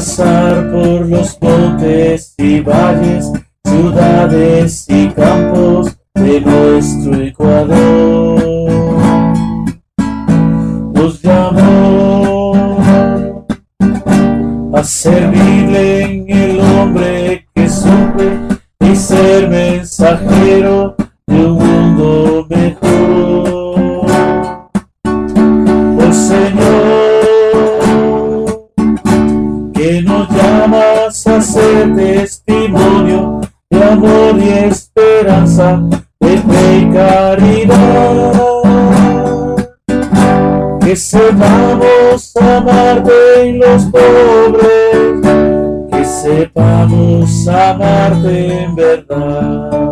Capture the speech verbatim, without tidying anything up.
pasar por los montes y valles, ciudades y campos de nuestro Ecuador. Nos llamó a servirle en el hombre que supe y ser mensajero de un mundo mejor. Oh Señor, que nos llamas a ser testimonio de amor y esperanza, de fe y caridad. Que sepamos amarte en los pobres, que sepamos amarte en verdad.